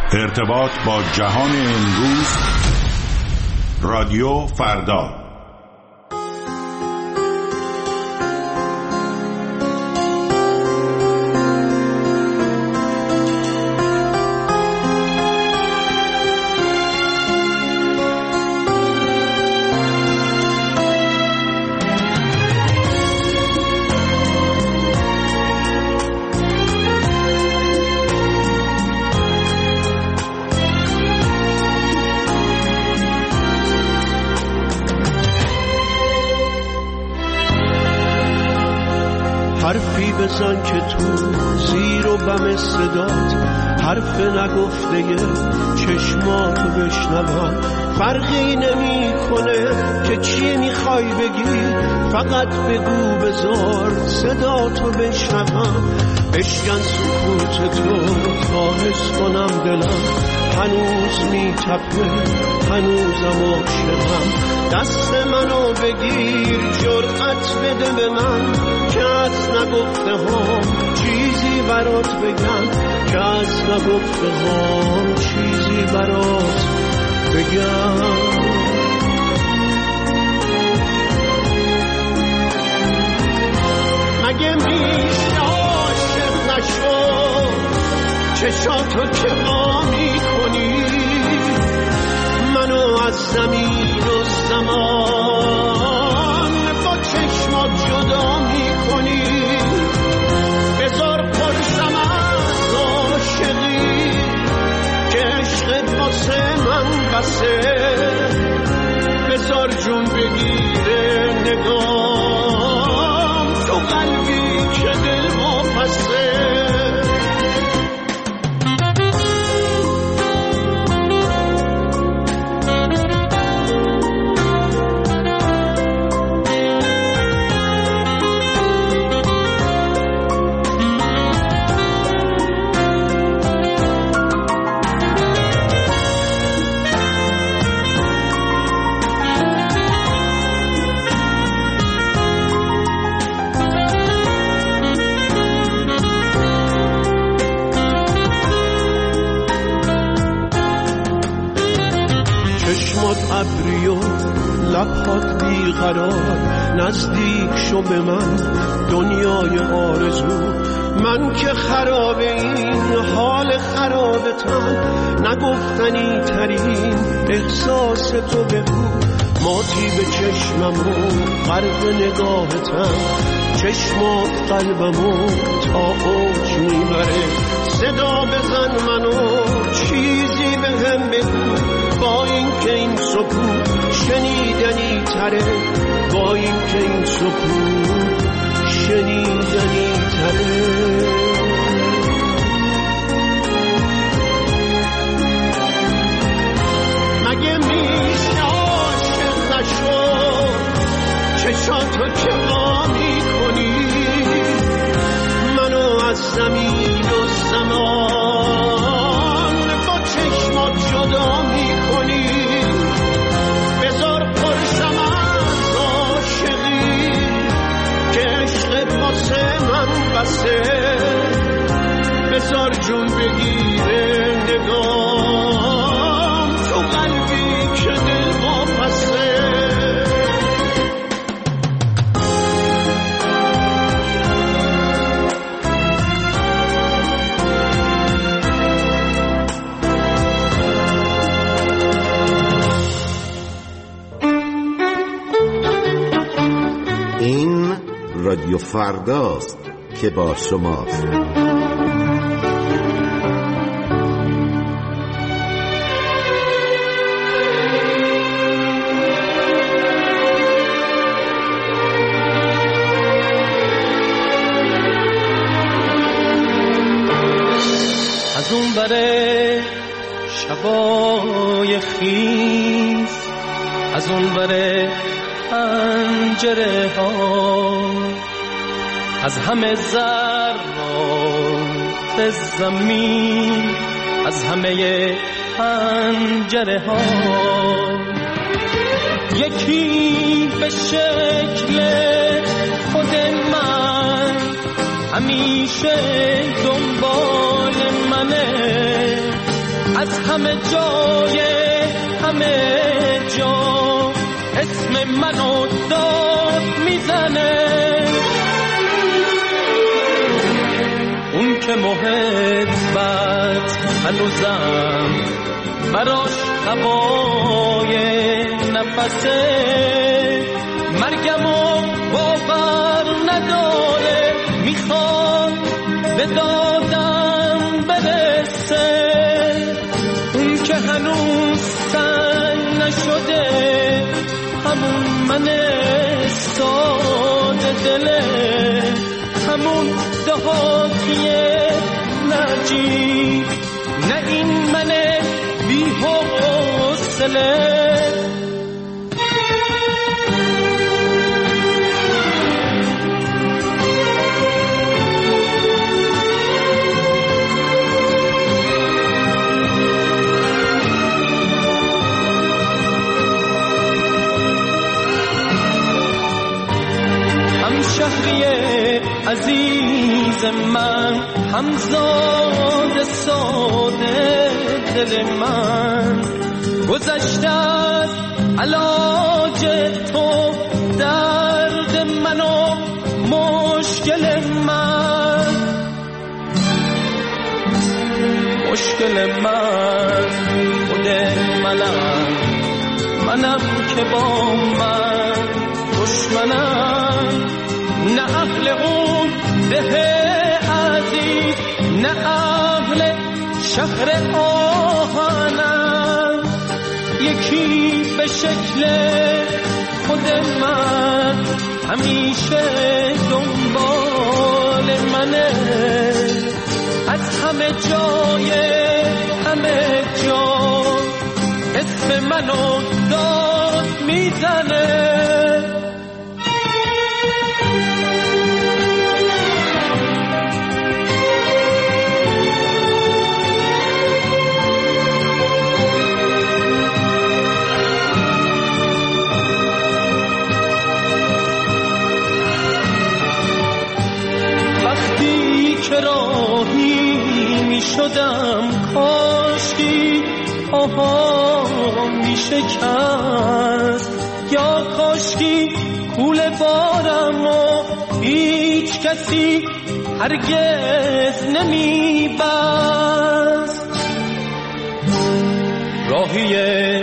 ارتباط با جهان امروز، رادیو فردا. حرفی بزن که تو زیر و بم صدات، حرف نگفته چشماتو بشنوم. فرقی نمی کنه که چی میخوای بگی، فقط بگو بذار صداتو بشنوم. بشکن سکوت تو تا حس کنم دلم هنوز میتپه، هنوزم عاشقم. دست منو بگیر، جرأت بده به من که از نگفته هم چیزی برات بگم، که از نگفته هم چیزی برات بگم. مگه میشه عاشق نشو، چشاتو که ما میکنی منو از زمین و زمان با چشمات جدا میکنی. بذار پرسم از عاشقی که عشقت واسه من بسه، بذار جون بگیره نگام تو قلبی که دل واپسه. ابری و لبهات بیقرار، نزدیک شو به من دنیای آرزو. من که خراب این حال خرابتم، نگفتنی ترین احساس تو بگو. ماتی به چشمم و غرق نگاهتم، چشمات قلبمو تا اوج میبره. صدا بزن منو چیزی به هم بگو، با این که این سکوت شنیدنی تره، با این که این سکوت شنیدنی تره. مگه میشه عاشق نشو، چشاتو که ما میکنی منو از زمین و زمان با چشمات جدا میکنی. بذار پرسم از عاشقی که عشقت واسه من بسه، بذار جون بگیره نگام تو قلبی که دل واپسه. رادیو فرداست که با شماست. از اون بره شبای خیز، از اون بره پنجره ها، از همه ذرات زمین، از همه پنجره ها، یکی به شکل خود من همیشه دنبال منه، از همه جای همه جا اسم منو داد میزنه. اون که محبت هنوزم براش هوای نفسه، مرگمو باور نداره، میخواد به دادم برسه. اون که هنوز سنگ نشده، همون من ساده دله، همون دهاتیه نجیب، نه این من بی حوصله. شهری عزیز من، همزاد ساده دل من، گذشته از علاج تو درد من و مشکل من. مشکل من خود منم که با من دشمنم، نه اهل اون ده عزیز، نه اهل شهر آهنم. یکی به شکل خود من همیشه دنبال منه، از همه جای همه جا اسم منو داد میزنه. که راهی می شدم کاشکی آها می شکست، یا کاشکی کوله بارم و هیچ کسی هرگز نمی بست. راهی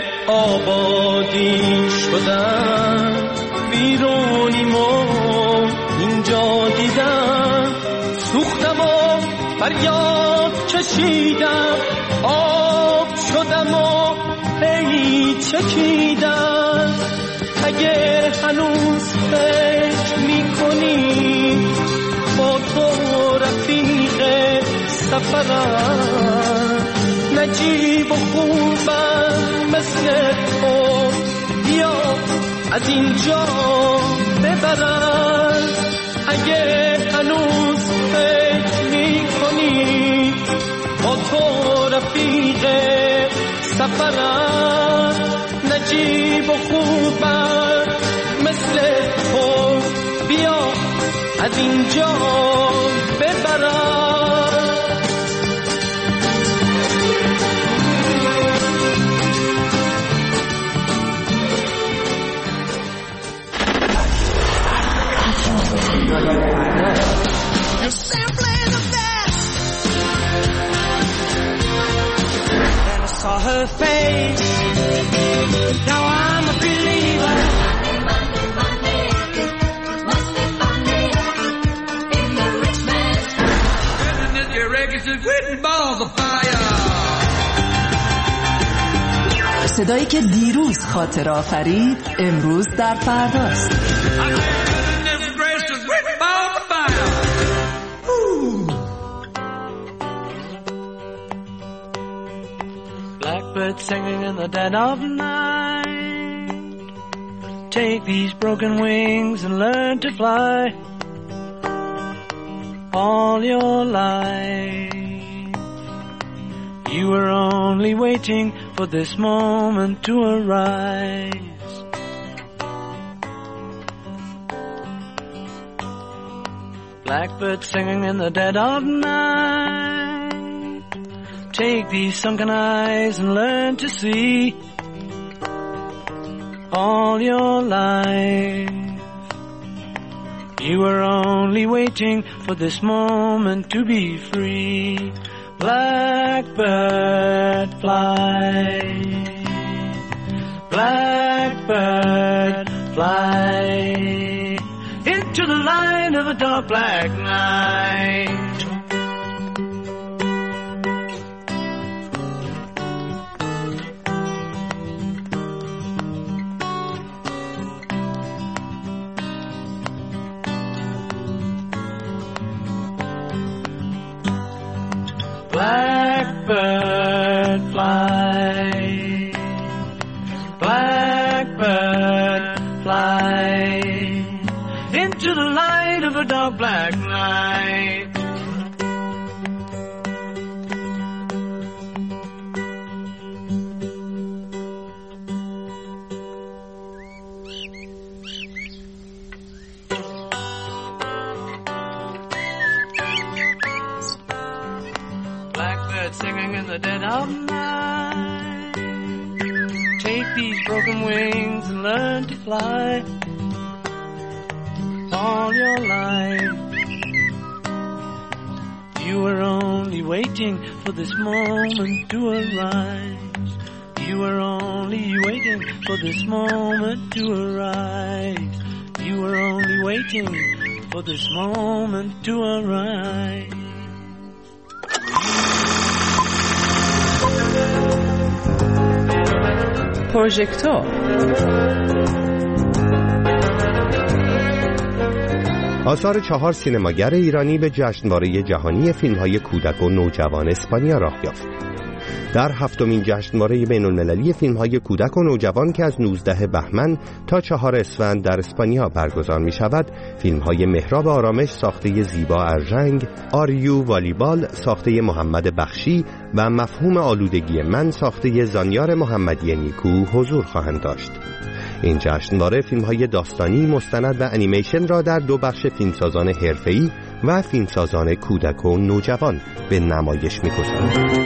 آبادی شدم، بیرونیم و اینجا دیدم، سوختم و فریاد کشیدم، آب شدم و هی چکیدم. اگه هنوز فکر میکنی با تو رفیق سفرم، نجیب و خوبم مثل تو، بیا از اینجا ببرم. اگه هنوز فکر میکنی با تو رفیق سفرم، نجیب و خوبم مثل تو، بیا از اینجا ببرم. You're simply the best. Then I saw her face. Now I'm a believer. Monday, must be funny in the rich man's house. Isn't it your records and written balls of fire? صدایی که دیروز خاطر آفرید امروز در فرداست. Blackbird singing in the dead of night. Take these broken wings and learn to fly. All your life you were only waiting for this moment to arise. Blackbird singing in the dead of night. take these sunken eyes and learn to see all your life. You were only waiting for this moment to be free. Blackbird fly, blackbird fly into the light of a dark black night. Blackbird fly, blackbird fly into the light of a dark black night. Singing in the dead of night. Take these broken wings and learn to fly all your life. You were only waiting for this moment to arise. You were only waiting for this moment to arise. You were only waiting for this moment to arise. پروژکتور آثار 4 سینماگر ایرانی به جشنواره جهانی فیلم‌های کودک و نوجوان اسپانیا راه یافت. در 7مین جشنواره بین‌المللی فیلم‌های کودک و نوجوان که از 19 بهمن تا 4 اسفند در اسپانیا برگزار می‌شود، فیلم‌های مهراب آرامش ساخته زیبا ارژنگ، آریو والیبال ساخته محمد بخشی و مفهوم آلودگی من ساخته زانیار محمدی نیکو حضور خواهند داشت. این جشنواره فیلم‌های داستانی، مستند و انیمیشن را در 2 بخش فیلمسازان حرفه‌ای و فیلمسازان کودک و نوجوان به نمایش می‌گذارد.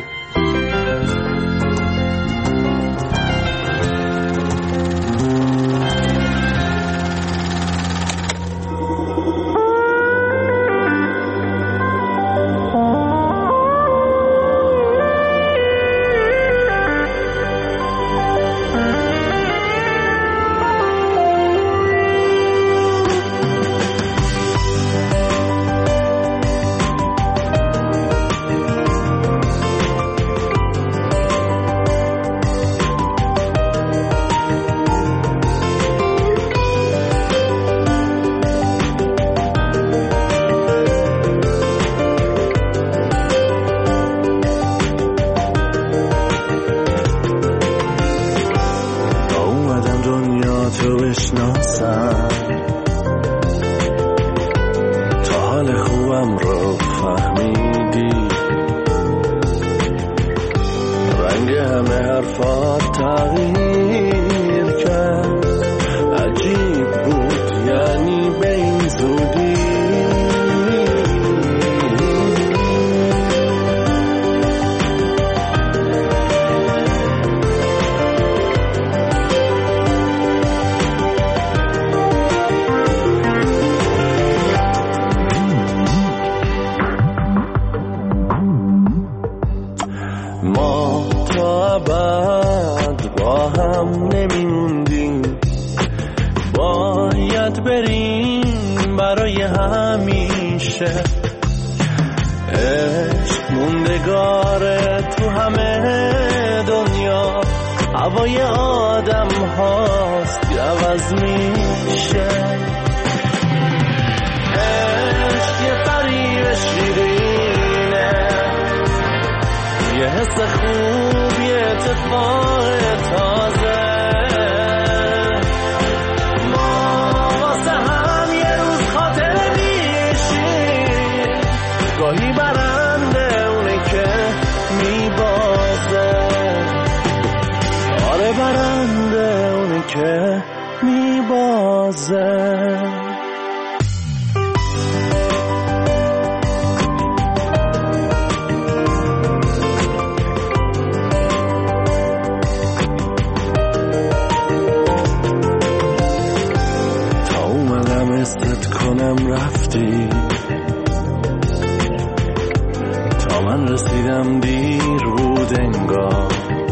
دیر بود انگار،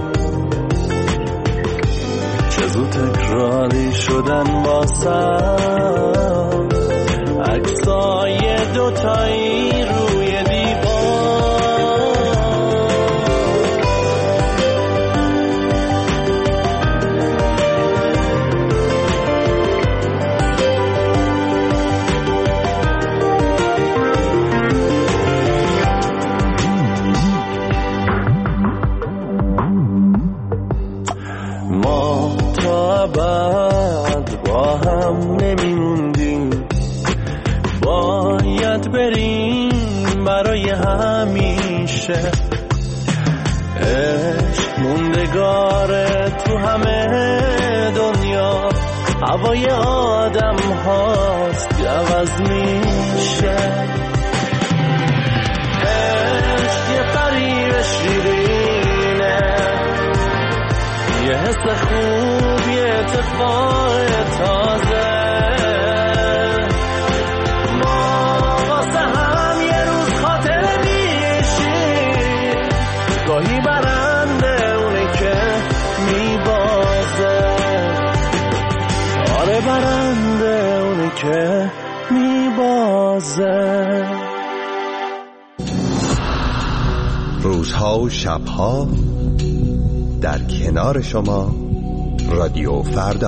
چه زود تکراری شدن واسم عکسای دوتایی روی دیوار. ما تا ابد با هم نمیموندیم، باید بریم برای همیشه. عشق موندگاره تو همه دنیا، هوای آدم هاست که عوض میشه. عشق یه فریب شیرینه، یه حس خوب، یه اتفاق تازه. ما واسه هم یه روز خاطر میشیم، گاهی برنده اونه که میبازه. آره برنده اونه که میبازه. روزها و شبها در کنار شما رادیو فردا.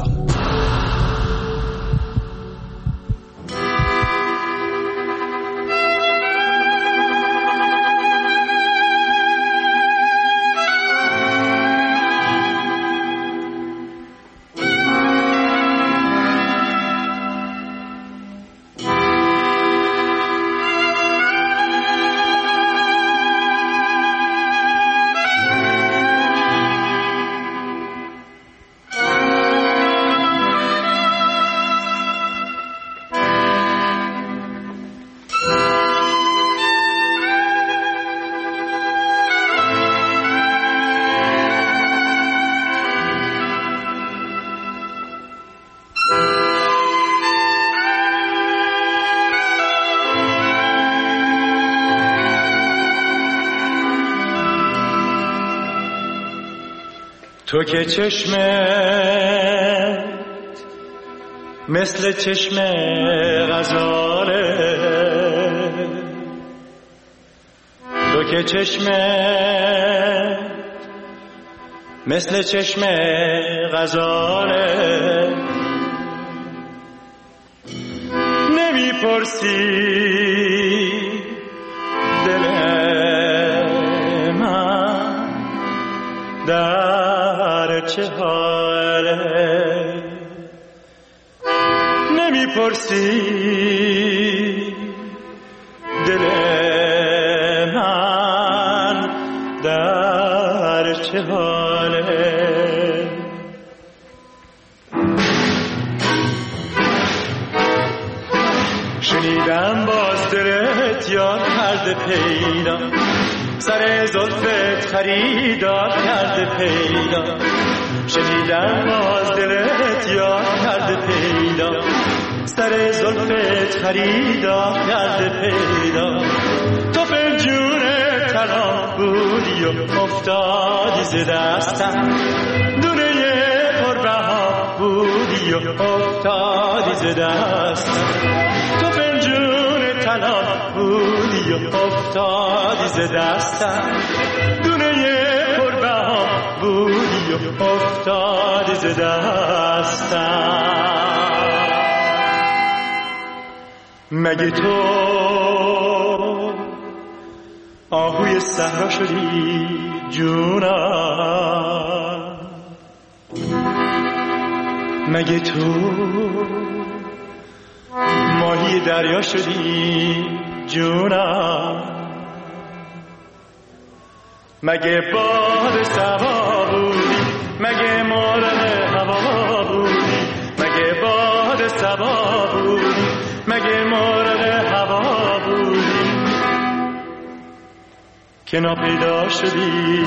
تو که چشمت مثل چشم غزاله، تو که چشمت مثل چشم غزاله. نمیپرسی دل من در چه حاله، نمیپرسی دل من در چه حاله. شنیدم باز دلت یاد کرده پیدا، سر زلفت خریدار کرده پیدا. شنیدم باز دلت یاد کرده پیدا، سر زلفت خریدار کرده پیدا. تو فنجون طلا بودی و افتادی ز دستم، دونه پربها بودی و افتادی ز دستم. تو فنجون طلا بودی و افتادی ز دستم، دونه پربها بودی و افتادی ز دستم. مگه تو آهوی صحرا شدی جونم؟ مگه تو ماهی دریا شدی جونم؟ مگه باد صبا بودی؟ مگه مرغ هوا بودی؟ مگه باد صبا بودی؟ مگه مرغ هوا بودی که ناپیدا شدی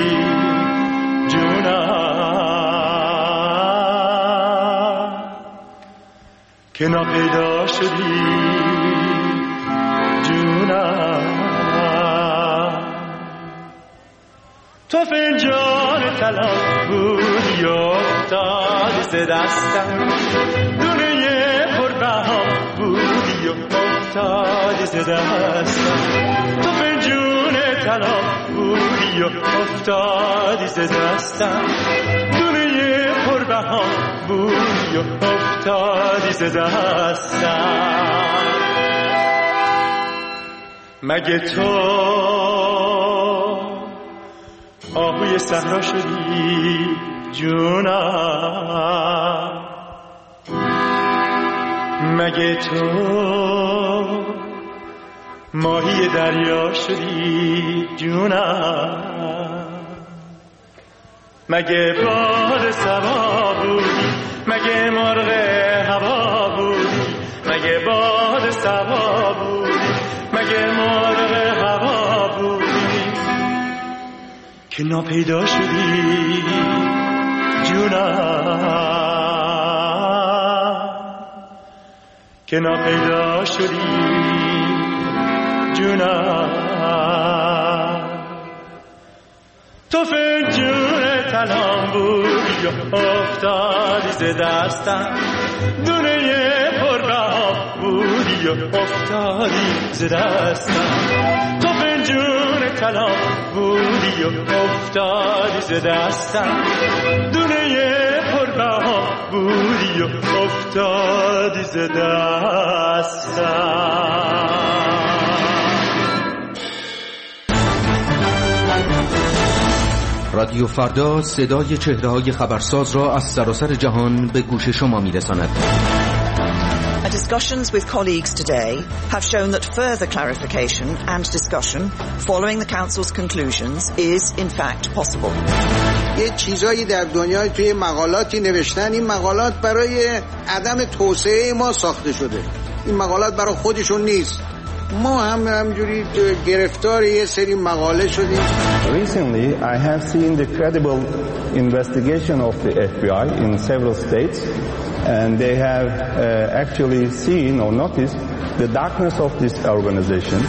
جونم؟ که ناپیدا شدی جونم؟ تو فنجان طلا بودی افتادی ز دستم دنیای پربها بودی افتادی ز دستم تو فنجان طلا بودی افتادی ز دستم دنیای پربها بودی افتادی ز دستم مگه تو آهوی صحرا شدی جونم مگه تو ماهی دریا شدی جونم مگه باد صبا بودی مگه مرغ هوا بودی مگه باد صبا بودی مگه مرغ هوا بودی که ناپیدا شدی جونم که ناپیدا شدی جونم تو فنجون طلام بودی افتادی ز دستم دنیای پربها بودی افتادی ز دستم تو فنجون طلام بودی افتادی ز دستم دنیای پربها بودی افتادی ز دستم رادیو فردا صدای چهره‌های خبرساز را از سراسر جهان به گوش شما می‌رساند. Discussions with colleagues today have shown that further clarification and discussion following the Council's conclusions is in fact possible. یه چیزایی در دنیا توی مقالاتی نوشتن، این مقالات برای عدم توسعه ما ساخته شده، این مقالات برای خودشون نیست. ما همجوری گرفتار یه سری مقاله شدیم. Recently, I have seen the credible investigation of the FBI in several states, and they have actually seen or noticed the darkness of this organization.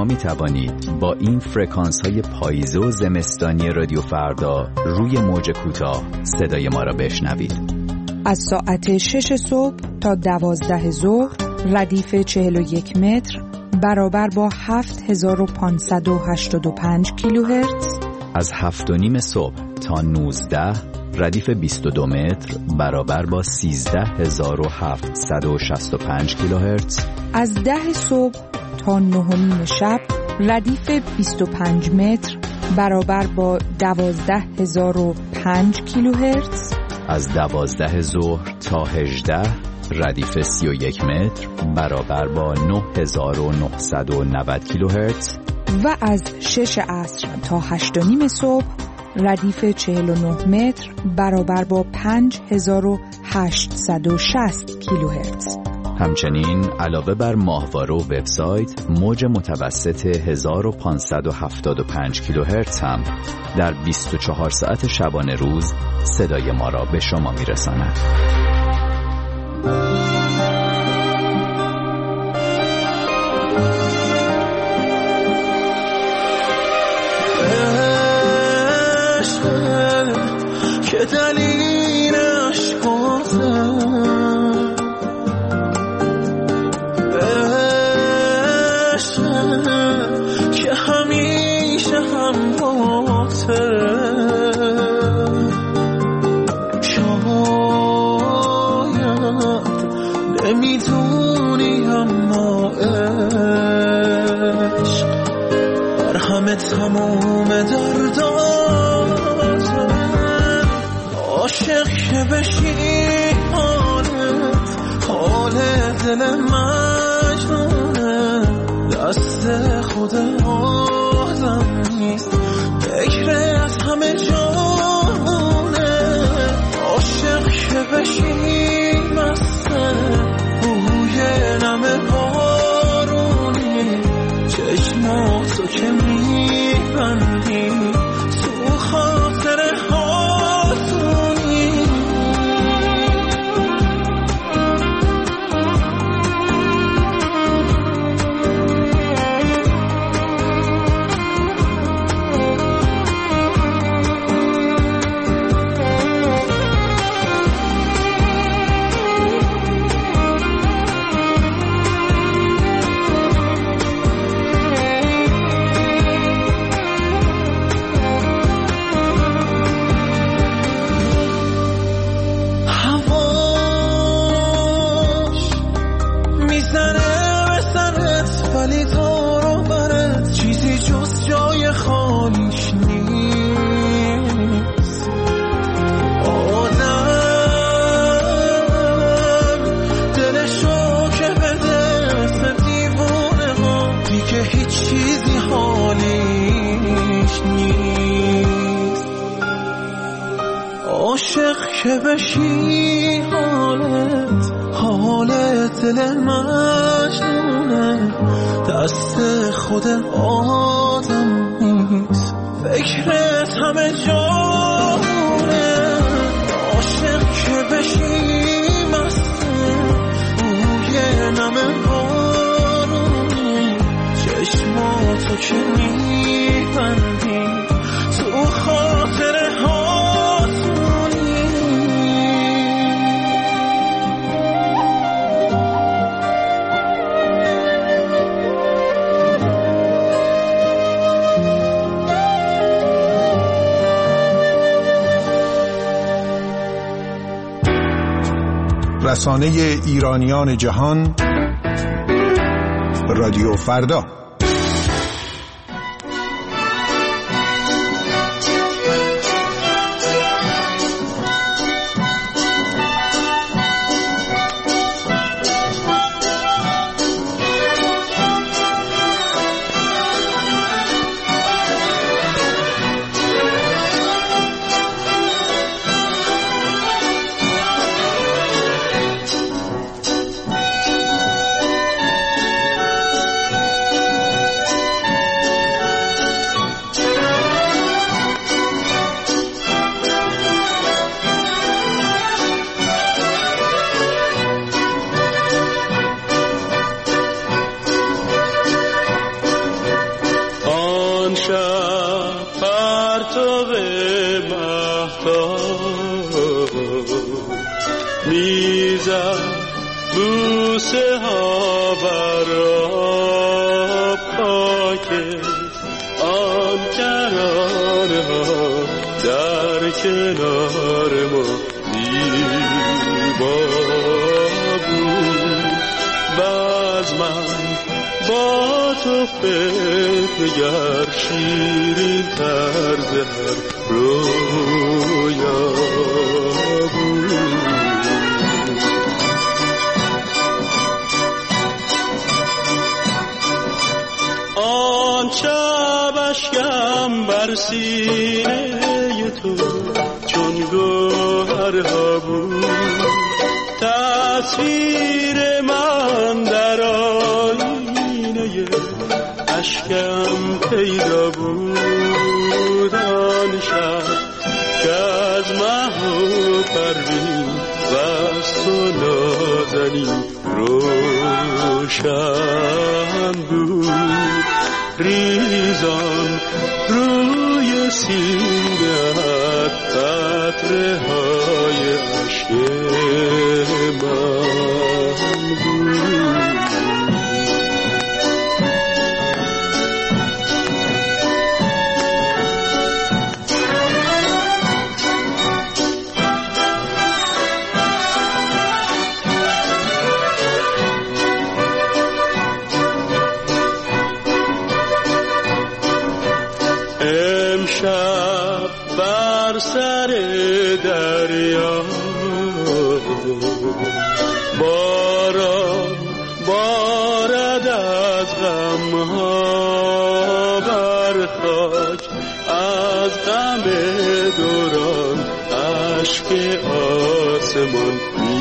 شما می توانید با این فرکانس های پاییزه و زمستانی رادیو فردا روی موج کوتاه صدای ما را بشنوید. از ساعت 6 صبح تا 12 ظهر ردیف 41 متر برابر با 7585 کیلوهرتز. از 7:30 صبح تا 19 ردیف 22 متر برابر با 13765 کیلوهرتز. از 10 صبح تا 9 شب ردیف 25 متر برابر با 12005 کیلوهرتز. از 12 ظهر تا 18 ردیف 31 متر برابر با 9990 کیلوهرتز. و از 6 عصر تا 8:30 صبح ردیف 49 متر برابر با 5860 کیلوهرتز. همچنین علاوه بر ماهواره و وبسایت، موج متوسط 1575 کیلوهرتز هم در 24 ساعت شبانه روز صدای ما را به شما میرساند. که دلیلش که همیشه هم باته، شاید نمیدونی اما عشق بر همه تموم درداته. عاشق که بشی حال دل مجنونه، دست خود آدم نیست، فکر از همه جانونه. عاشق که بشی مسته بوی نم بارونی، چشماتو که میبندی تو خاطر هاتونی. که بشی حالت دل مجنونه، دست خود آدم نیست، فکرت همه جانونه. عاشق که بشی مسته بوی نم بارونی، چشماتو که میبندی تو خاطر رسانه ایرانیان جهان رادیو فردا. شب پرتو مهتاب میزد بوسه ها بر آب خاک آن کرانه ها در کنار ما زیبا بود. باز من با تو فکر شیرین طرز هر رویا بود. آن شب اشکم بر سینه تو چون گوهرها بود. تصویر من در آینه اشکم پیدا بود. آن شب که از مه و پروین و از تو نازنین روشن بود. ریزان روی سینه‌ات قطره های عشق من بود. امشب بر سر دریا باران بارد از غمها بر خاک. از غم دوران اشک آسمان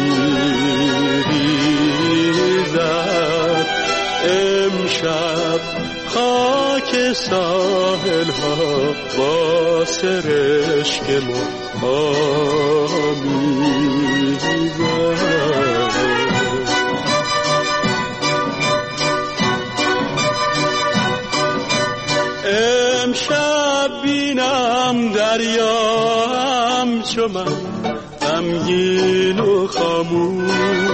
میریزد. امشب خاک ساحل ها با سرشک ما آمیزد. امشب بینم دریا همچو من غمگین و خاموش.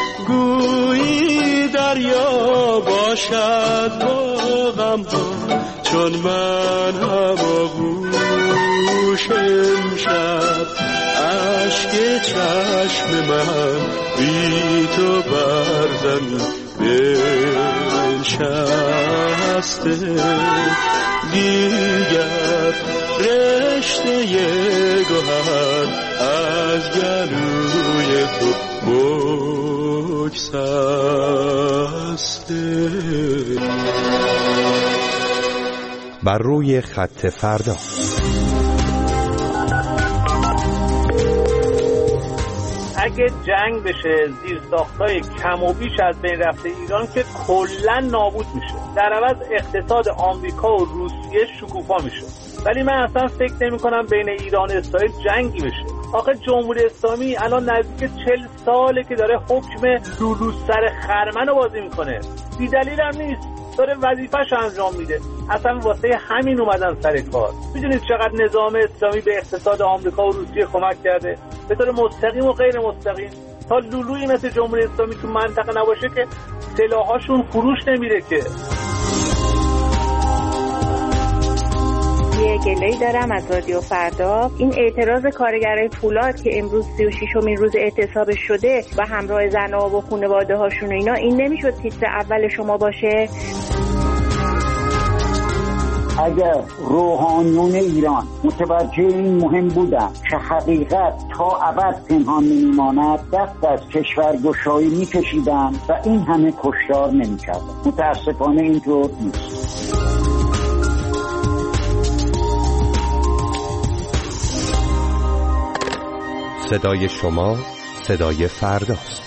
گویی دریا باشد با غم ها چون من هماغوش. امشب اشک چشم من بی تو بر زمین بنشسته. دیگر رشته گوهر از گلوی تو بگسسته. بر روی خط فردا. اگه جنگ بشه زیرساختای کم و بیش از بین رفته ایران که کلا نابود میشه، در عوض اقتصاد آمریکا و روسیه شکوفا میشه. ولی من اصلا فکر نمی کنم بین ایران و اسرائیل جنگی بشه. آخه جمهوری اسلامی الان نزدیک 40 ساله که داره حکم رو سر خرمن رو بازی میکنه. بی دلیل هم نیست، داره وظیفه‌ش انجام میده. اصلا واسه همین اومدن سر کار. میدونید چقدر نظام اسلامی به اقتصاد آمریکا و روسیه کمک کرده؟ به طور مستقیم و غیر مستقیم. تا لولویی مثل جمهوری اسلامی تو منطقه نباشه که سلاحاشون فروش نمیره که. یه گله‌ای دارم از رادیو فردا. این اعتراض کارگرای فولاد که امروز 36مین روز اعتصاب شده و همراه زن‌ها و خانواده هاشون و اینا، این نمیشد تیتر اول شما باشه؟ اگر روحانیون ایران متوجه این مهم بودن که حقیقت تا ابد پنهان نمیماند، دست از کشورگشایی میکشیدن و این همه کشتار نمیکردن. متاسفانه اینطور نیست. صدای شما صدای فرداست.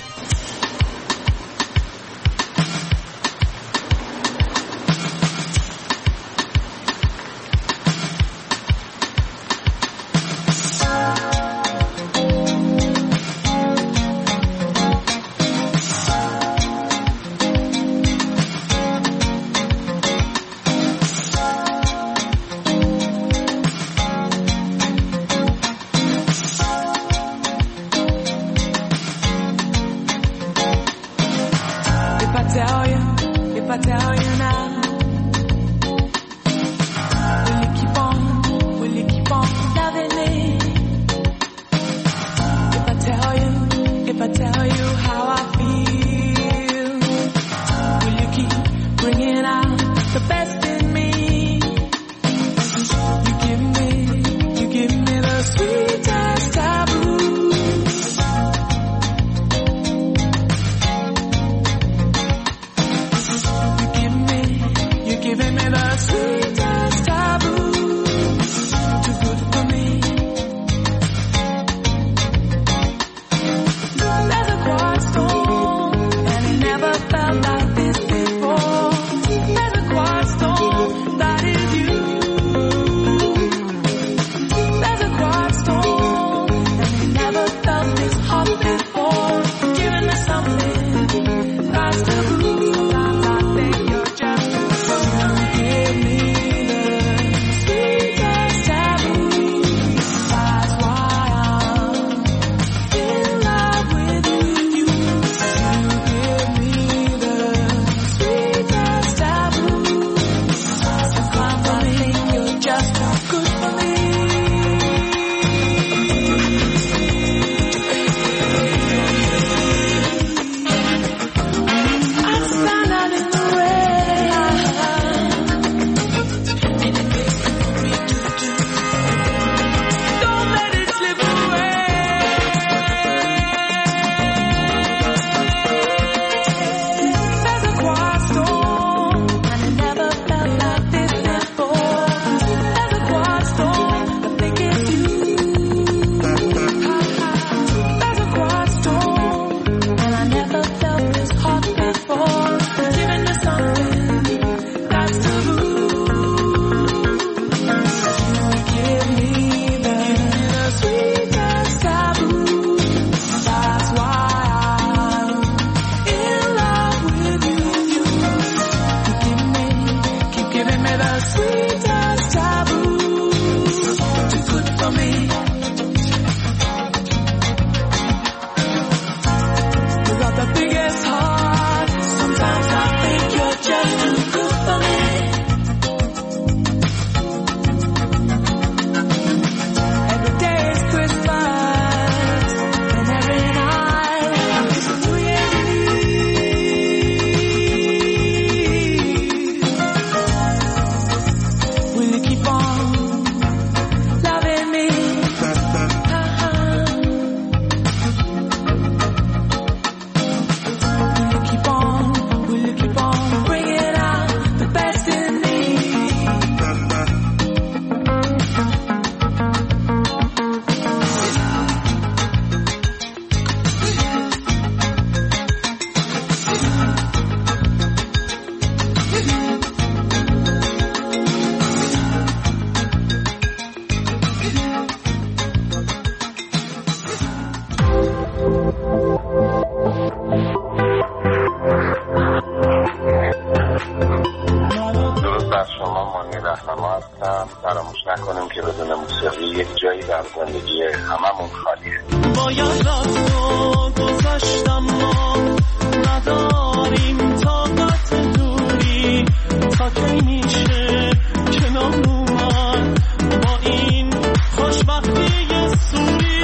فراموش نکنیم که بدون موسیقی یک جایی در زندگی هممون خالیه. باید رفت و گذشتم ما نداریم طاقت دوری تا کی میشه کنار اومد با این خوشبختی سوری.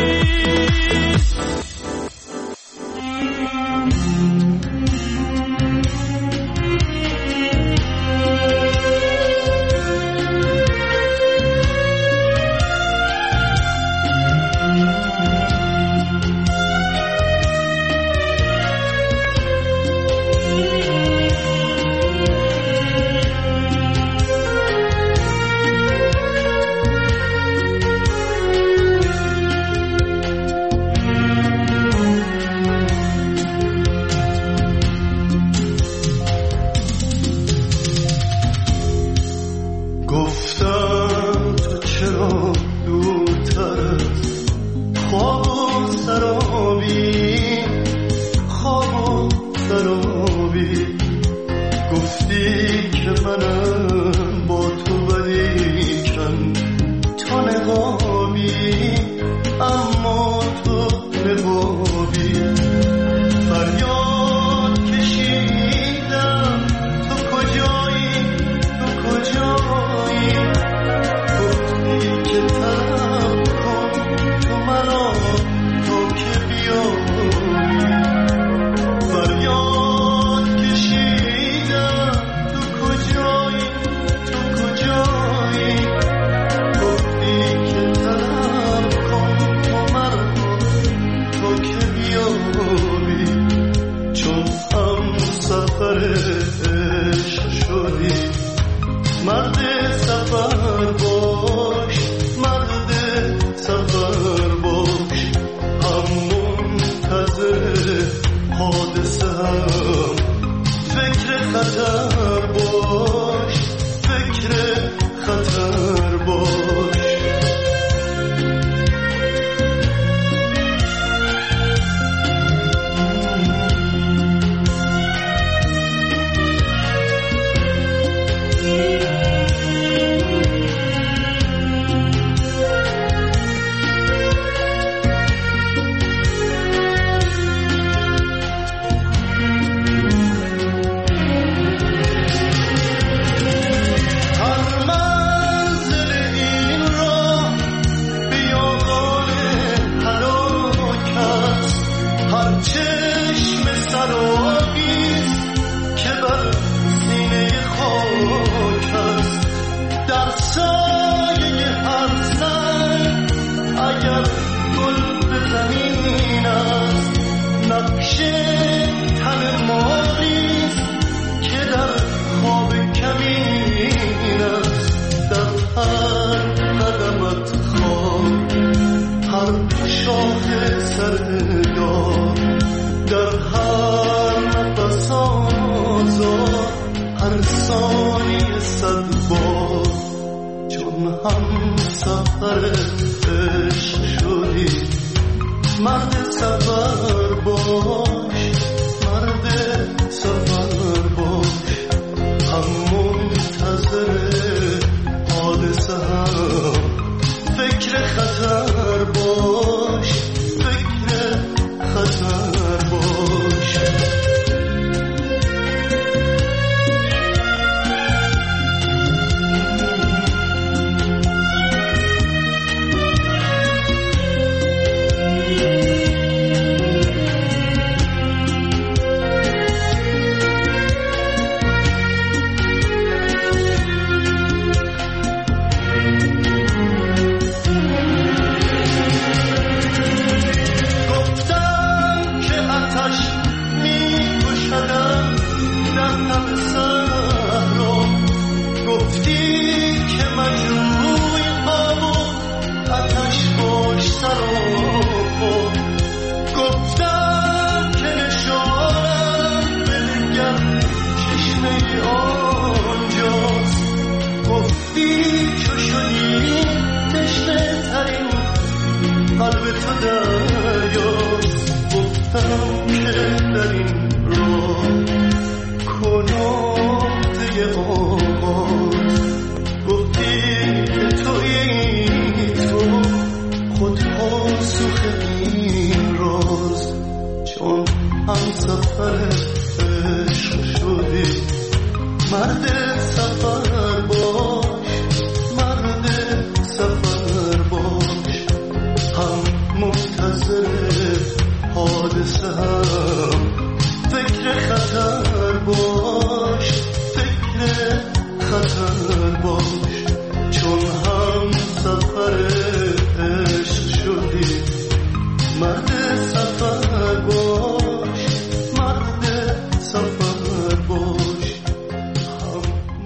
چون هم سفر عشق شدی مرد سفر باش مرد سفر باش هم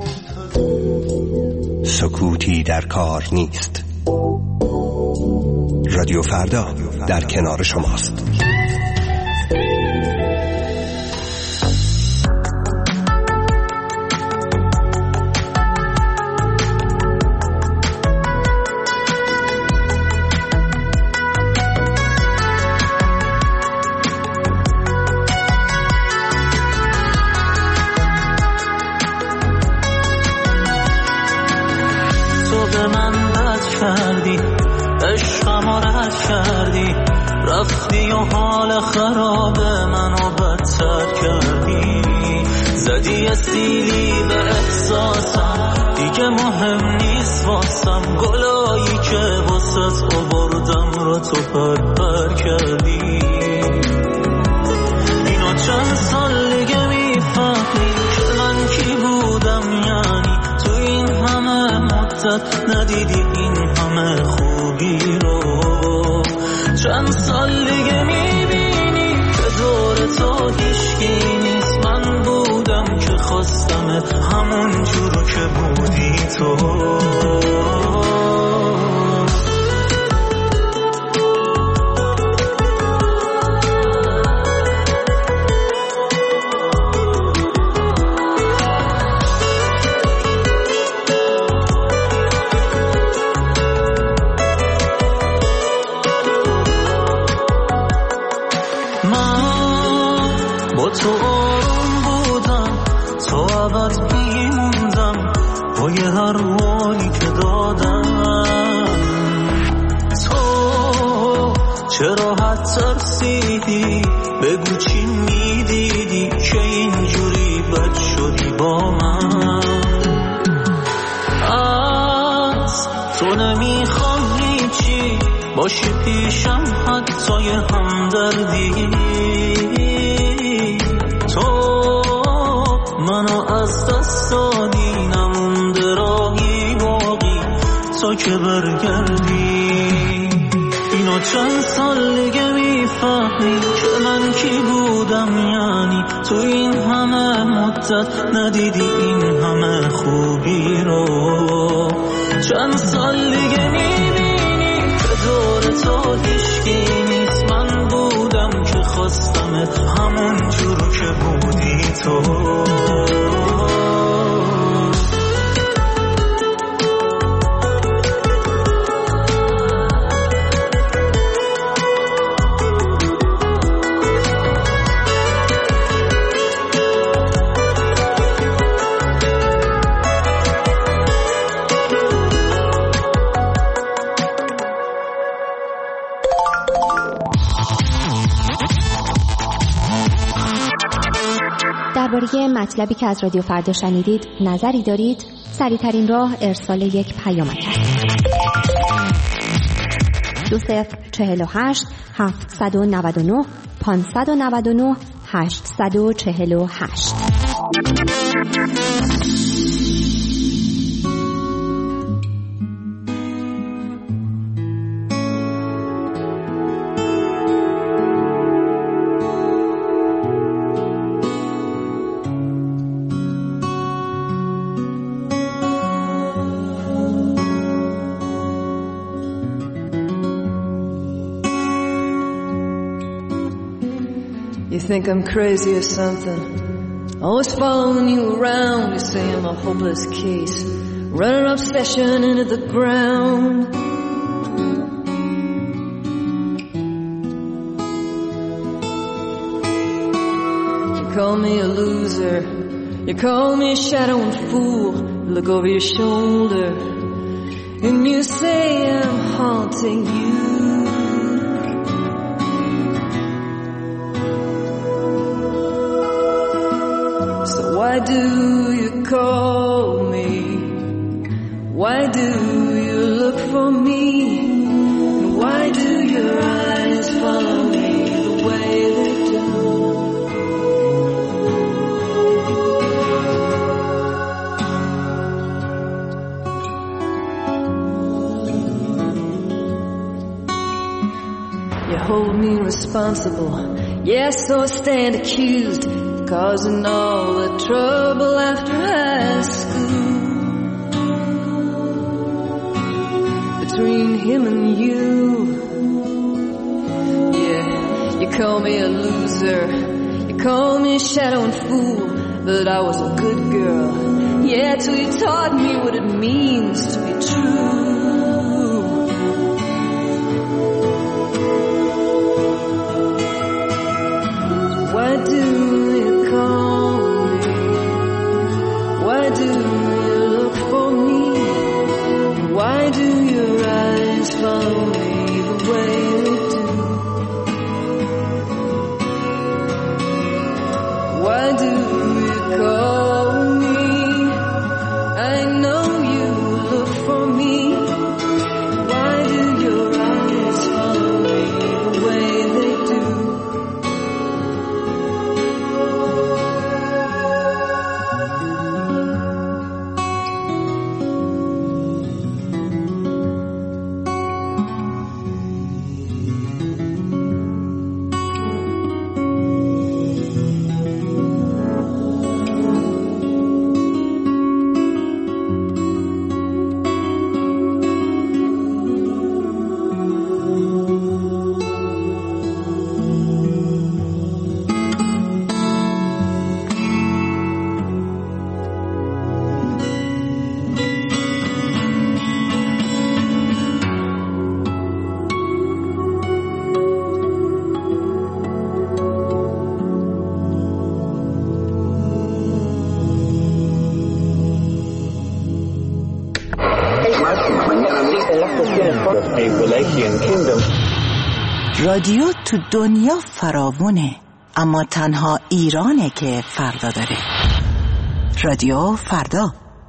منتظر سکوتی در کار نیست. رادیو فردا در کنار شماست. رفتی و حال خراب منو بدتر کردی، زدی استیلی به احساسم، دیگه مهم نیست واسم گلایی که واسط آوردم رو تو پر کردی. اینو چند سال دیگه میفهمی که من کی بودم، یعنی تو این همه مدت ندیدی این همه خوبی رو. چند سال دیگه میبینی که دور تو هیچکی نیست، من بودم که خواستمت همون جورو که بودی تو. تو آروم بودم، تو ابد میموندم با یه هر حالی که دادم. تو چرا حد ترسیدی بگو چی میدیدی که اینجوری بد شدی با من. از تو نمیخوام هیچی باشی پیشم، حتی یه همدردی. منو از دست دادی، نمونده راهی باقی تا که برگردی. اینو چند سال دیگه میفهمی که من کی بودم، یعنی تو این همه مدت ندیدی این همه خوبی رو. چند سال دیگه میبینی که دور تو هیچکی نیست، من بودم که خواستمت همون جورو که بودی تو. درباره مطلبی که از رادیو فردا شنیدید نظری دارید؟ سریع‌ترین راه ارسال یک پیامک است. 2048 799 599 848. You think I'm crazy or something? Always following you around. You say I'm a hopeless case, running obsession into the ground. You call me a loser, you call me a shadow and fool. You look over your shoulder and you say I'm haunting you. Why do you call me? Why do you look for me? And why do your eyes follow me the way they do? you hold me responsible. Yes, so I stand accused, causing all the trouble after high school. Between him and you, yeah, you call me a loser, you call me a shadow and fool, but I was a good girl, yeah, till you taught me what it means to be true. Why do you call me? Why do you look for me? Why do your eyes follow me the way they do? Why do you call me? I know you look for me. Why do your eyes follow me the way they do? رادیو تو دنیا فراوونه، اما تنها ایرانه که فردا داره. رادیو فردا.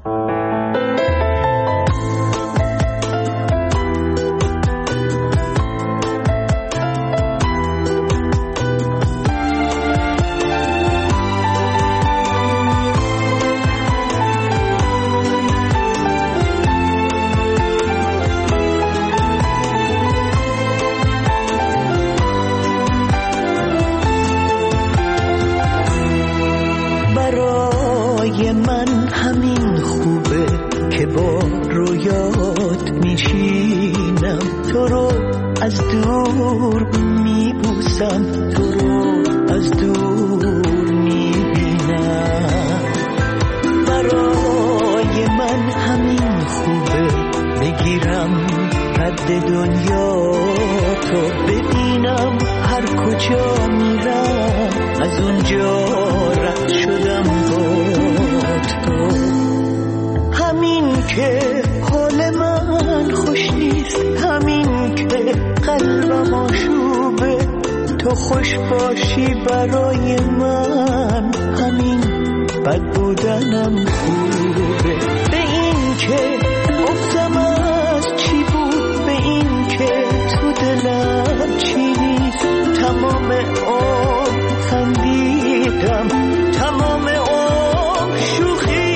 خوش باشی برای من، همین بد بودنم خوبه. به این که گفتم از چی بود، به این که تو دلم چی نیست، تمام عمر خندیدم، تمام عمر شوخی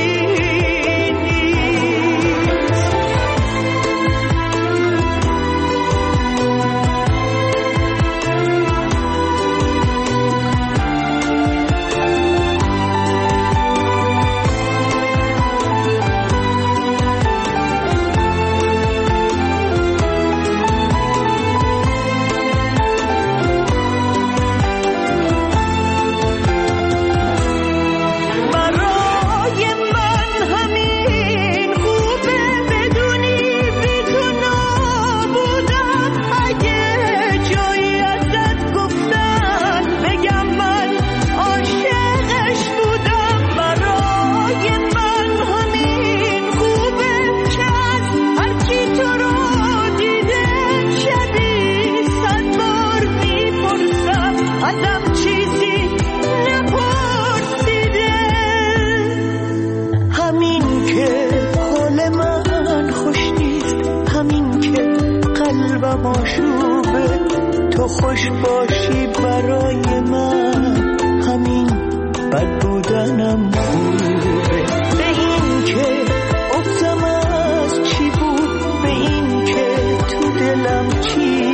خوش باشی برای من، همین بد بودنم خوبه. به این که گفتم از چی بود، به این که تو دلم چی